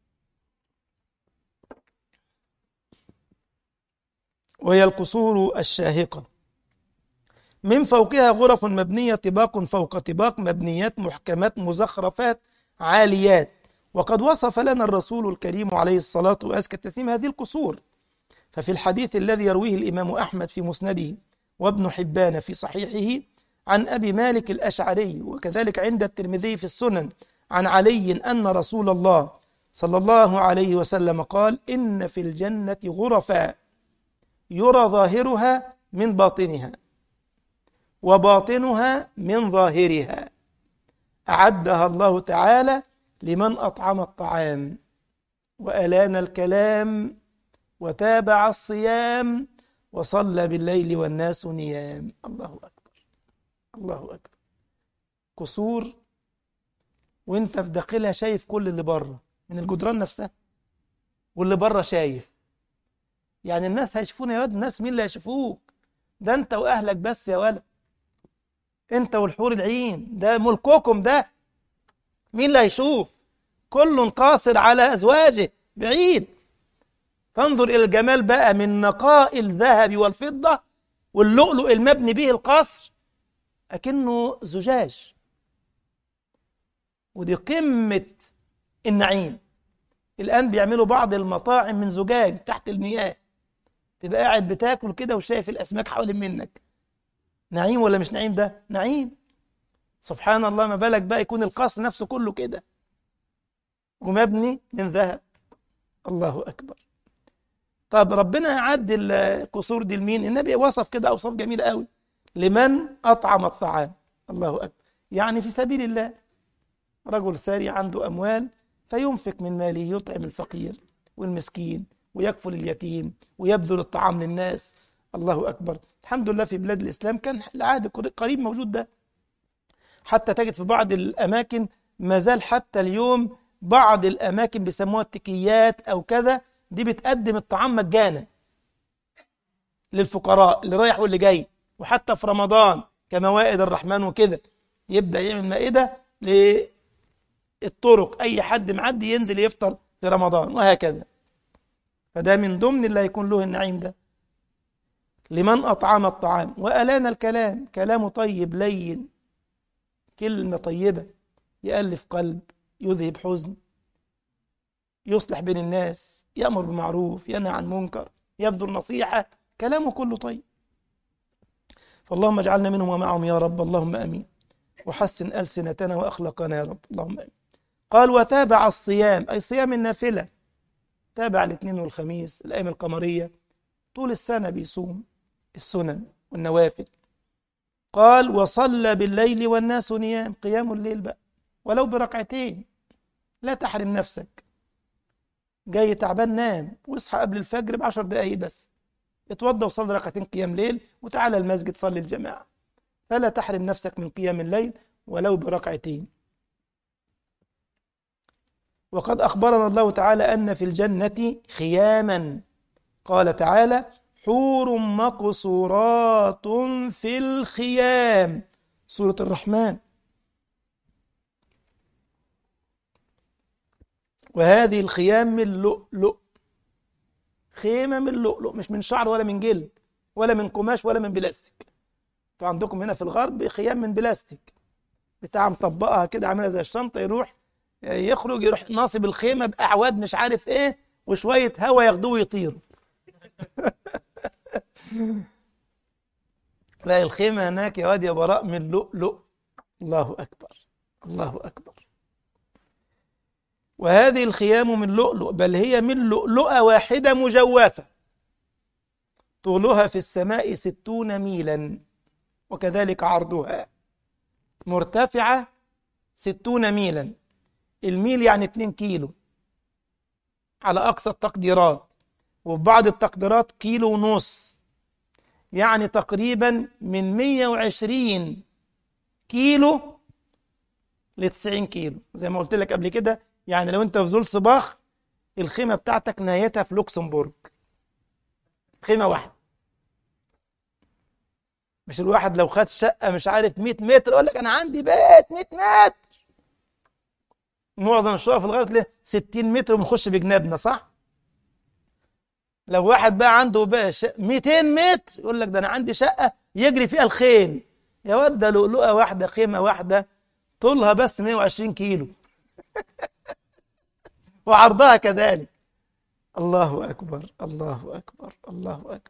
S1: وهي القصور الشاهقة، من فوقها غرف مبنية طباق فوق طباق، مبنيات محكمات مزخرفات عاليات. وقد وصف لنا الرسول الكريم عليه الصلاة وأزكى التسليم هذه القصور. ففي الحديث الذي يرويه الإمام أحمد في مسنده وابن حبان في صحيحه عن أبي مالك الأشعري، وكذلك عند الترمذي في السنن، عن علي أن رسول الله صلى الله عليه وسلم قال: إن في الجنة غرفا يرى ظاهرها من باطنها وباطنها من ظاهرها، أعدها الله تعالى لمن أطعم الطعام وألان الكلام وتابع الصيام وصلى بالليل والناس نيام. الله أكبر، الله أكبر. قصور وانت في داخلها شايف كل اللي بره من الجدران نفسها، واللي بره شايف. يعني الناس هيشوفونا يا واد، الناس مين اللي هيشوفوك؟ ده انت واهلك بس يا ولد، انت والحور العين، ده ملككم ده، مين اللي هيشوف؟ كل قاصر على أزواجه بعيد. فانظر إلى الجمال بقى من نقاء الذهب والفضة واللؤلؤ المبني به القصر، أكنه زجاج. ودي قمة النعيم. الآن بيعملوا بعض المطاعم من زجاج تحت المياه، تبقى قاعد بتاكل كده وشايف الأسماك حوالين منك. نعيم ولا مش نعيم؟ ده نعيم، سبحان الله. ما بالك بقى يكون القصر نفسه كله كده ومبني من ذهب. الله أكبر. طب ربنا أعد القصور دي لمين؟ النبي وصف كده أوصاف جميلة قوي: لمن أطعم الطعام. الله أكبر. يعني في سبيل الله، رجل ساري عنده أموال فينفق من ماله، يطعم الفقير والمسكين ويكفل اليتيم ويبذل الطعام للناس. الله أكبر. الحمد لله في بلاد الإسلام كان العهد قريب موجود ده، حتى تجد في بعض الأماكن ما زال حتى اليوم بعض الأماكن بيسموها التكيات أو كذا، دي بتقدم الطعام مجانا للفقراء اللي رايح واللي جاي. وحتى في رمضان كموائد الرحمن وكده يبدأ يعمل مائدة للطرق، أي حد معدي ينزل يفطر في رمضان وهكذا. فده من ضمن اللي هيكون له النعيم ده، لمن أطعم الطعام وألان الكلام، كلامه طيب لين، كلمة طيبة يألف قلب، يذهب حزن، يصلح بين الناس، يأمر بالمعروف، ينهى عن منكر، يبذل نصيحة، كلامه كله طيب. فاللهم اجعلنا منهم ومعهم يا رب، اللهم آمين. وحسن ألسنتنا وأخلاقنا يا رب، اللهم آمين. قال وتابع الصيام، أي صيام النافلة، تابع الاثنين والخميس، الأيام القمرية، طول السنة بيصوم السنن والنوافل. قال وصلى بالليل والناس نيام، قيام الليل بقى ولو بركعتين، لا تحرم نفسك. جاي تعبان نام واصحى قبل الفجر ب10 دقايق بس، اتوضى وصلي ركعتين قيام ليل وتعالى المسجد صلي الجماعة. فلا تحرم نفسك من قيام الليل ولو بركعتين. وقد أخبرنا الله تعالى أن في الجنة خياما، قال تعالى حور مقصورات في الخيام، سورة الرحمن. وهذه الخيام من لؤلؤ، خيمة من لؤلؤ، مش من شعر ولا من جلد ولا من قماش ولا من بلاستيك. انتوا عندكم هنا في الغرب خيام من بلاستيك، بتاع مطبقها كده عاملها زي الشنطة، يخرج يروح ناصب الخيمة بأعواد مش عارف ايه وشوية هوا ياخدوه ويطيروا. لا، الخيمة هناك يا واد يا براء من لؤلؤ. الله أكبر، الله أكبر. وهذه الخيام من لؤلؤ، بل هي من لؤلؤة واحدة مجوفة، طولها في السماء 60 ميلا، وكذلك عرضها، مرتفعة 60 ميلا. الميل يعني 2 كيلو على أقصى التقديرات، وفي بعض التقديرات كيلو ونص، يعني تقريبا من 120 كيلو ل 90 كيلو، زي ما قلت لك قبل كده. يعني لو انت في زولسباخ، الخيمة بتاعتك نهايتها في لوكسمبورغ، خيمة واحدة. مش الواحد لو خد شقة مش عارف 100 متر يقول لك أنا عندي بيت 100 متر. معظم الشقق في الغرب تلاقي 60 متر وبنخش بجنابنا، صح؟ لو واحد بقى عنده بقى 200 متر يقول لك ده أنا عندي شقة يجري فيها الخيل. يا واد ده لؤلؤة واحدة، خيمة واحدة، طولها بس 120 كيلو وعرضها كذلك. الله أكبر، الله أكبر، الله أكبر.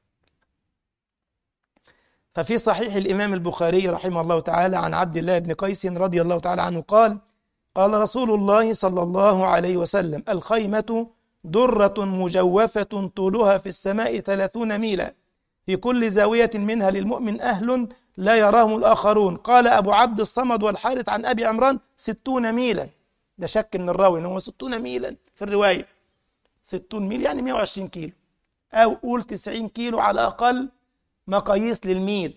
S1: ففي صحيح الإمام البخاري رحمه الله تعالى عن عبد الله بن قيس رضي الله تعالى عنه قال قال رسول الله صلى الله عليه وسلم الخيمة درة مجوفة طولها في السماء 30 ميلا، في كل زاوية منها للمؤمن أهل لا يراهم الآخرون. قال أبو عبد الصمد والحارث عن أبي عمران 60 ميلا، ده شك من الراوي إنه 60 ميلا في الرواية. 60 ميل يعني 120 كيلو، أو قول 90 كيلو على أقل مقاييس للميل.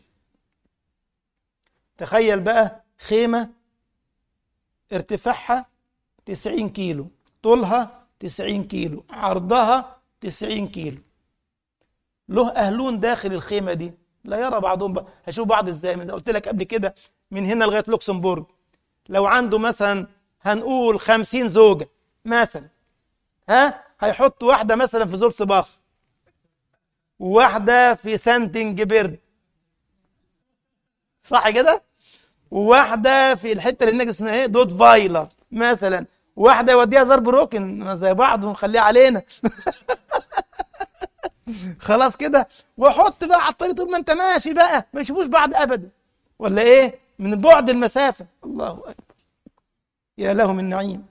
S1: تخيل بقى خيمة ارتفاعها 90 كيلو، طولها 90 كيلو، عرضها 90 كيلو، له أهلون داخل الخيمة دي لا يرى بعضهم بقى. هشوف بعض ازاي؟ زي قلت لك قبل كده، من هنا لغاية لوكسمبورغ، لو عنده مثلا هنقول 50 زوجة مثلا، هيحط واحدة مثلا في زولسباخ، وواحدة في سانتنجبرد، صح كده؟ وواحدة في الحتة اللي هناك اسمها ايه؟ دوت فايلر مثلا، واحدة يوديها زاربروكن زي بعض ونخليها علينا. خلاص كده، وحط بقى على الطريق طول ما انت ماشي بقى، ما يشوفوش بعض ابدا، ولا ايه؟ من بعد المسافة. الله اكبر، يا له من نعيم.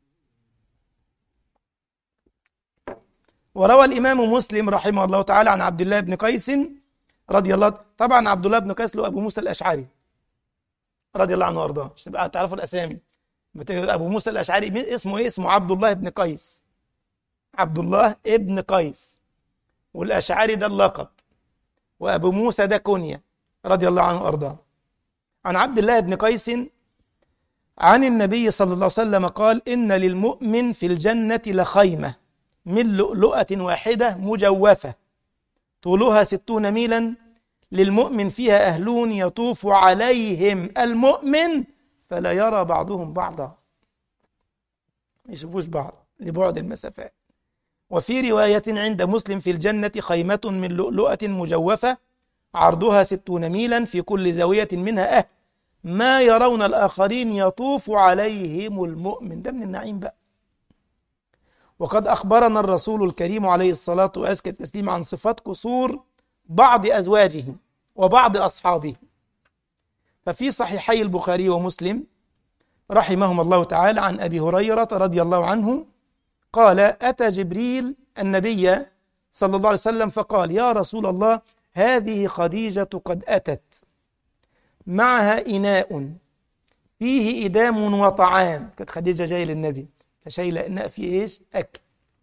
S1: وروى الإمام مسلم رحمه الله تعالى عن عبد الله بن قيس رضي الله، طبعا عبد الله بن قيس له أبو موسى الأشعري رضي الله عنه وأرضاه، مش تبقى تعرفوا الأسامي. أبو موسى الأشعري اسمه إيه؟ اسمه عبد الله بن قيس، عبد الله ابن قيس، والأشعري ده اللقب، وأبو موسى ده كنية، رضي الله عنه وأرضاه. عن عبد الله بن قيس عن النبي صلى الله عليه وسلم قال إن للمؤمن في الجنة لخيمة من لؤلؤة واحدة مجوفة طولها 60 ميلا، للمؤمن فيها أهلون يطوف عليهم المؤمن فلا يرى بعضهم بعضا، ما يشوفوش بعض لبعد المسافات. وفي رواية عند مسلم في الجنة خيمة من لؤلؤة مجوفة عرضها 60 ميلا، في كل زاوية منها ما يرون الآخرين يطوف عليهم المؤمن. ده من النعيم بقى. وقد أخبرنا الرسول الكريم عليه الصلاة وأزكى التسليم عن صفات قصور بعض أزواجه وبعض أصحابه. ففي صحيحي البخاري ومسلم رحمهم الله تعالى عن أبي هريرة رضي الله عنه قال: أتى جبريل النبي صلى الله عليه وسلم فقال: يا رسول الله، هذه خديجة قد أتت، معها إناء فيه إدام وطعام. كانت خديجة جاية للنبي فشايلة إناء فيه إيش؟ أكل.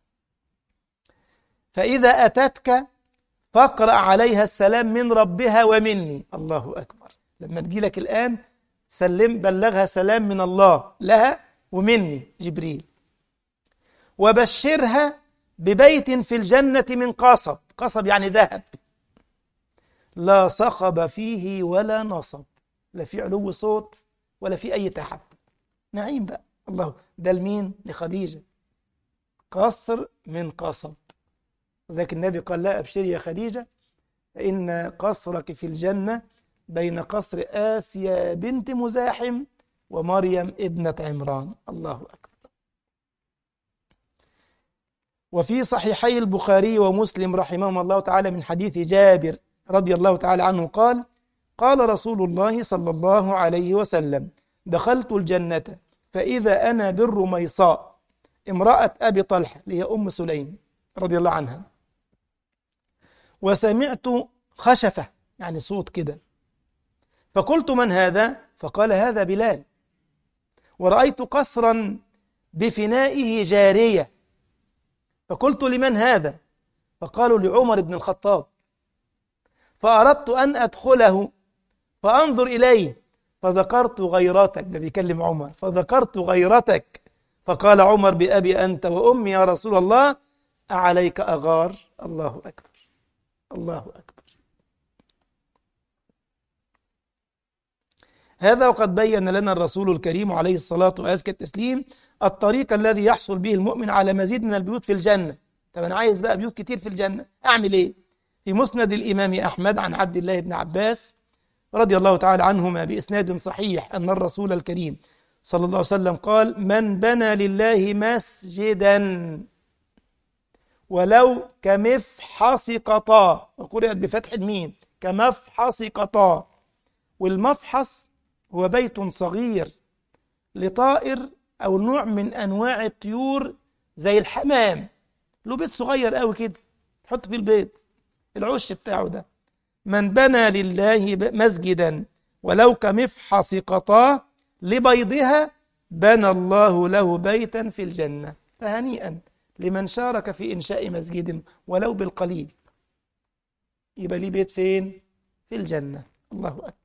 S1: فإذا أتتك فاقرأ عليها السلام من ربها ومني. الله أكبر. لما تجيلك الآن سلم، بلغها سلام من الله لها ومني جبريل، وبشرها ببيت في الجنة من قصب. قصب يعني ذهب، لا صخب فيه ولا نصب، لا في علو صوت ولا في أي تعب، نعيم بقى. الله، ده لمين؟ لخديجة. قصر من قصب. وذلك النبي قال: لا أبشري يا خديجة، فإن قصرك في الجنة بين قصر آسيا بنت مزاحم ومريم ابنة عمران. الله أكبر. وفي صحيحي البخاري ومسلم رحمهما الله تعالى من حديث جابر رضي الله تعالى عنه قال: قال رسول الله صلى الله عليه وسلم: دخلت الجنة فإذا أنا بالرميصاء امرأة أبي طلحة، اللي هي أم سليم رضي الله عنها، وسمعت خشفة، يعني صوت كده، فقلت: من هذا؟ فقال: هذا بلال. ورأيت قصرا بفنائه جارية، فقلت: لمن هذا؟ فقالوا: لعمر بن الخطاب. فأردت أن أدخله فأنظر إليه، فذكرت غيرتك، ده بيكلم عمر، فذكرت غيرتك، فقال عمر: بأبي أنت وأمي يا رسول الله، أعليك أغار؟ الله أكبر. الله أكبر. هذا وقد بين لنا الرسول الكريم عليه الصلاة وأزكى التسليم الطريق الذي يحصل به المؤمن على مزيد من البيوت في الجنة. طب أنا عايز بقى بيوت كتير في الجنة، أعمل إيه؟ في مسند الإمام أحمد عن عبد الله بن عباس رضي الله تعالى عنهما بإسناد صحيح أن الرسول الكريم صلى الله عليه وسلم قال: من بنى لله مسجدا ولو كمفحص قطا، وقرأت بفتح الميم كمفحص قطا، والمفحص هو بيت صغير لطائر أو نوع من أنواع الطيور زي الحمام، له بيت صغير قوي كده تحط فيه البيض، العش بتاعه ده. من بنى لله مسجدا ولو كمفحص قطاه لبيضها بنى الله له بيتا في الجنة. فهنيئا لمن شارك في إنشاء مسجد ولو بالقليل، يبقى ليه بيت فين؟ في الجنة. الله أكبر.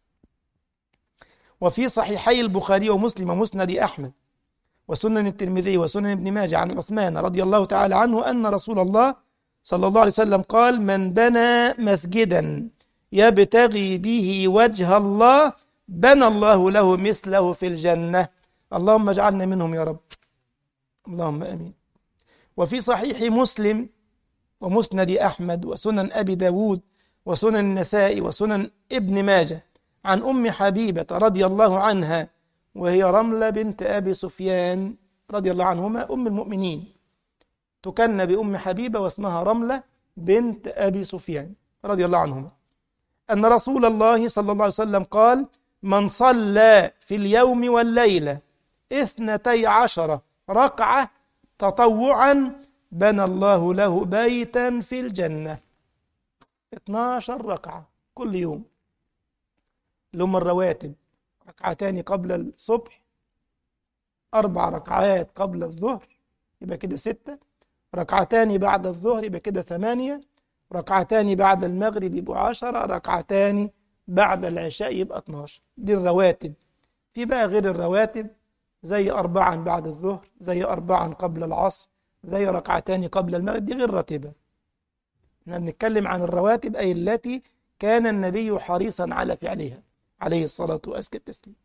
S1: وفي صحيحي البخاري ومسلم ومسند أحمد وسنن الترمذي وسنن ابن ماجه عن عثمان رضي الله تعالى عنه أن رسول الله صلى الله عليه وسلم قال: من بنى مسجدا يبتغي به وجه الله بنى الله له مثله في الجنة. اللهم اجعلنا منهم يا رب، اللهم آمين. وفي صحيح مسلم ومسند أحمد وسنن أبي داود وسنن النسائي وسنن ابن ماجه عن أم حبيبة رضي الله عنها، وهي رملة بنت أبي سفيان رضي الله عنهما أم المؤمنين، تكن بأم حبيبة واسمها رملة بنت أبي سفيان رضي الله عنهما، أن رسول الله صلى الله عليه وسلم قال: من صلى في اليوم والليلة 12 ركعة تطوعا بنى الله له بيتا في الجنة. 12 ركعة كل يوم، لهم الرواتب: ركعتان قبل الصبح، 4 ركعات قبل الظهر يبقى كده 6، ركعتان بعد الظهر يبقى كده 8، ركعتان بعد المغرب يبقوا 10، ركعتان بعد العشاء يبقى 12. دي الرواتب. في بقى غير الرواتب زي 4 بعد الظهر، زي 4 قبل العصر، زي ركعتان قبل المغرب، دي غير راتبة. احنا بنتكلم عن الرواتب أي التي كان النبي حريصا على فعلها عليه الصلاة وأزكى التسليم.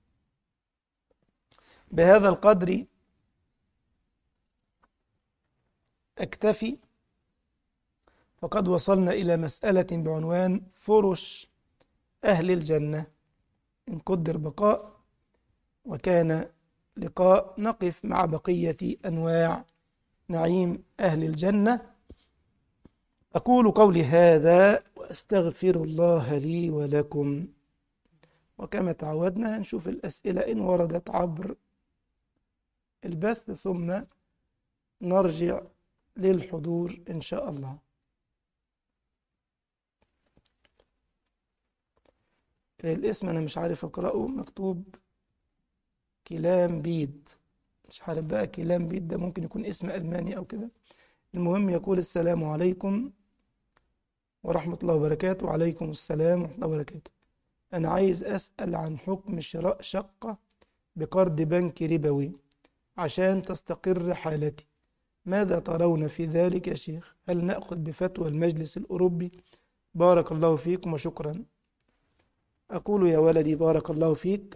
S1: بهذا القدر أكتفي، فقد وصلنا إلى مسألة بعنوان فرش أهل الجنة إن قدر بقاء، وكان لقاء نقف مع بقية أنواع نعيم أهل الجنة. أقول قولي هذا وأستغفر الله لي ولكم. وكما تعودنا نشوف الأسئلة إن وردت عبر البث ثم نرجع للحضور إن شاء الله. الاسم أنا مش عارف أقرأه، مكتوب كلام بيد، مش عارف بقى كلام بيد ده ممكن يكون اسم ألماني أو كده. المهم يقول: السلام عليكم ورحمة الله وبركاته. وعليكم السلام ورحمة الله وبركاته. أنا عايز أسأل عن حكم شراء شقة بقرض بنك ربوي عشان تستقر حالتي، ماذا ترون في ذلك يا شيخ؟ هل نأخذ بفتوى المجلس الأوروبي؟ بارك الله فيكم وشكرا. أقول يا ولدي بارك الله فيك: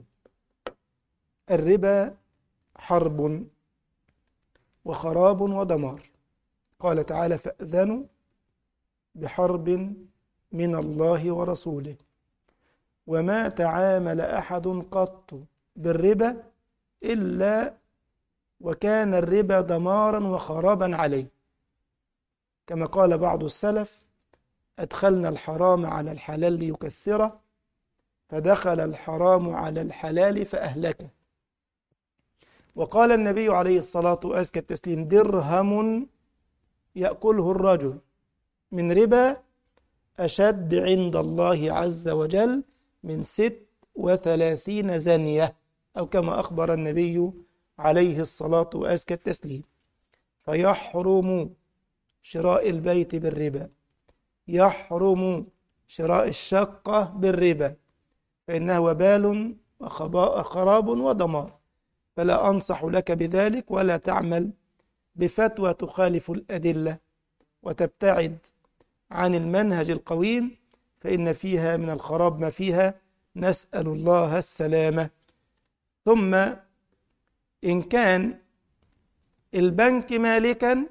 S1: الربا حرب وخراب ودمار، قال تعالى: فأذنوا بحرب من الله ورسوله. وما تعامل أحد قط بالربا إلا وكان الربا دمارا وخرابا عليه، كما قال بعض السلف: أدخلنا الحرام على الحلال ليكثره، فدخل الحرام على الحلال فأهلكه. وقال النبي عليه الصلاة وأزكى التسليم: درهم يأكله الرجل من ربا أشد عند الله عز وجل من 36 زنية، أو كما أخبر النبي عليه الصلاة وأزكى التسليم. فيحرم شراء البيت بالربا، يحرم شراء الشقة بالربا، فإنه وبال وخراب ودمار. فلا أنصح لك بذلك، ولا تعمل بفتوى تخالف الأدلة وتبتعد عن المنهج القويم، فإن فيها من الخراب ما فيها، نسأل الله السلامة. ثم إن كان البنك مالكا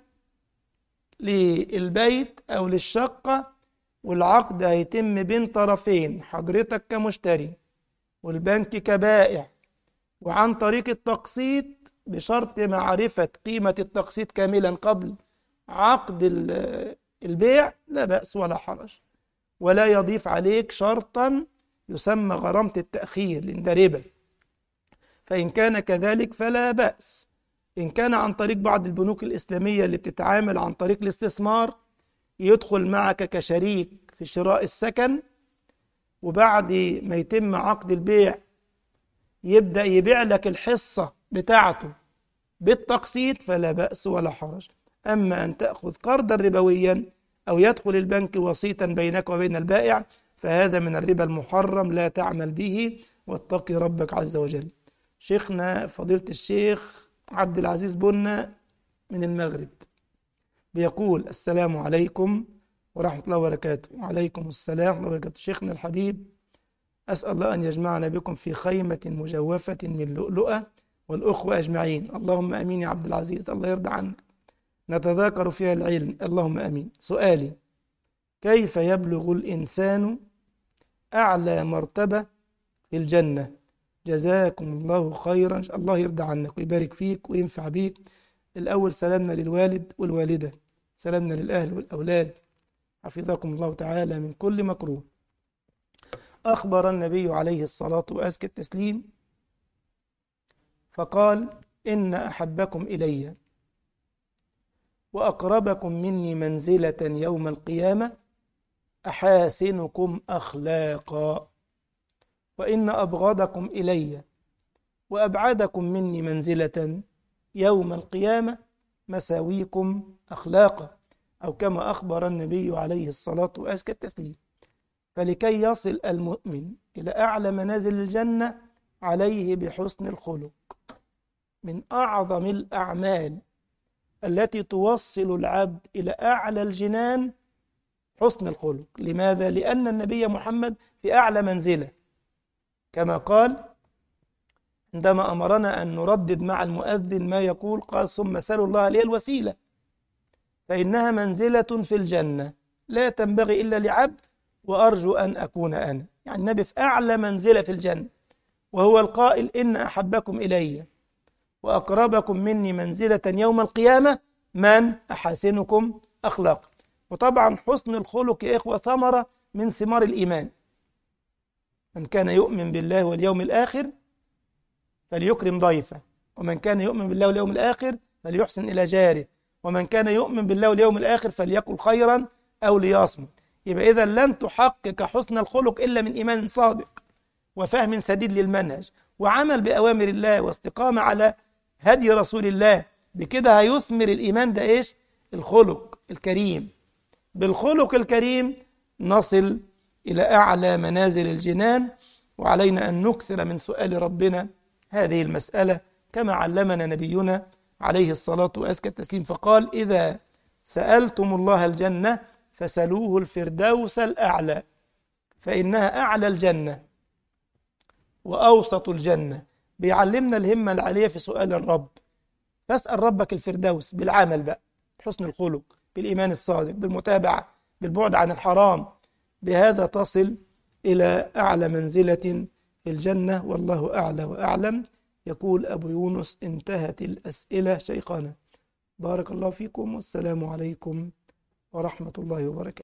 S1: للبيت أو للشقة والعقد هيتم بين طرفين، حضرتك كمشتري والبنك كبائع، وعن طريق التقسيط بشرط معرفة قيمة التقسيط كاملا قبل عقد البيع، لا بأس ولا حرج، ولا يضيف عليك شرطا يسمى غرامة التأخير لأن ده ربا. فإن كان كذلك فلا بأس. إن كان عن طريق بعض البنوك الإسلامية اللي بتتعامل عن طريق الاستثمار، يدخل معك كشريك في شراء السكن، وبعد ما يتم عقد البيع يبدأ يبيع لك الحصة بتاعته بالتقسيط، فلا بأس ولا حرج. أما أن تأخذ قرضا ربويا أو يدخل البنك وسيطا بينك وبين البائع، فهذا من الربا المحرم، لا تعمل به، واتقي ربك عز وجل. شيخنا فضيلة الشيخ عبد العزيز بنا من المغرب بيقول: السلام عليكم ورحمة الله وبركاته. وعليكم السلام ورحمة الله وبركاته. شيخنا الحبيب، أسأل الله أن يجمعنا بكم في خيمة مجوفة من لؤلؤة والأخوة أجمعين، اللهم أمين يا عبد العزيز، الله يرضى عنك، نتذاكر فيها العلم، اللهم أمين. سؤالي: كيف يبلغ الإنسان أعلى مرتبة في الجنة؟ جزاكم الله خيرا، الله يرضى عنك ويبارك فيك وينفع بيك. الأول سلامنا للوالد والوالدة، سلامنا للأهل والأولاد، حفظكم الله تعالى من كل مكروه. أخبر النبي عليه الصلاة وأزكى التسليم فقال: إن أحبكم إلي وأقربكم مني منزلة يوم القيامة أحاسنكم أخلاقا، وإن أبغضكم إلي وأبعدكم مني منزلة يوم القيامة مساويكم أخلاقا، أو كما أخبر النبي عليه الصلاة وأزكى التسليم. فلكي يصل المؤمن إلى أعلى منازل الجنة عليه بحسن الخلق. من أعظم الأعمال التي توصل العبد إلى أعلى الجنان حسن الخلق. لماذا؟ لأن النبي محمد في أعلى منزلة، كما قال عندما أمرنا أن نردد مع المؤذن ما يقول، قال: ثم سلوا الله لي الوسيلة فإنها منزلة في الجنة لا تنبغي إلا لعبد وأرجو أن أكون أنا. يعني النبي في أعلى منزلة في الجنة، وهو القائل: إن أحبكم إلي وأقربكم مني منزلة يوم القيامة من أحاسنكم أخلاقا. وطبعا حسن الخلق يا إخوة ثمرة من ثمار الإيمان. من كان يؤمن بالله واليوم الآخر فليكرم ضيفه ومن كان يؤمن بالله واليوم الآخر فليحسن إلى جاره، ومن كان يؤمن بالله واليوم الآخر فليقل خيرا أو ليصمت. يبقى إذا لن تحقق حسن الخلق إلا من إيمان صادق وفهم سديد للمنهج وعمل بأوامر الله واستقامة على هدي رسول الله. بكده هيثمر الإيمان ده إيش؟ الخلق الكريم. بالخلق الكريم نصل إلى أعلى منازل الجنان. وعلينا أن نكثر من سؤال ربنا هذه المسألة كما علمنا نبينا عليه الصلاة وأزكى التسليم، فقال: إذا سألتم الله الجنة فسلوه الفردوس الأعلى، فإنها أعلى الجنة وأوسط الجنة. بيعلمنا الهمة العالية في سؤال الرب. فاسأل ربك الفردوس بالعمل بقى، بحسن الخلق، بالإيمان الصادق، بالمتابعة، بالبعد عن الحرام. بهذا تصل إلى أعلى منزلة في الجنة، والله أعلى وأعلم. يقول أبو يونس: انتهت الأسئلة شيخنا. بارك الله فيكم، والسلام عليكم ورحمة الله وبركاته.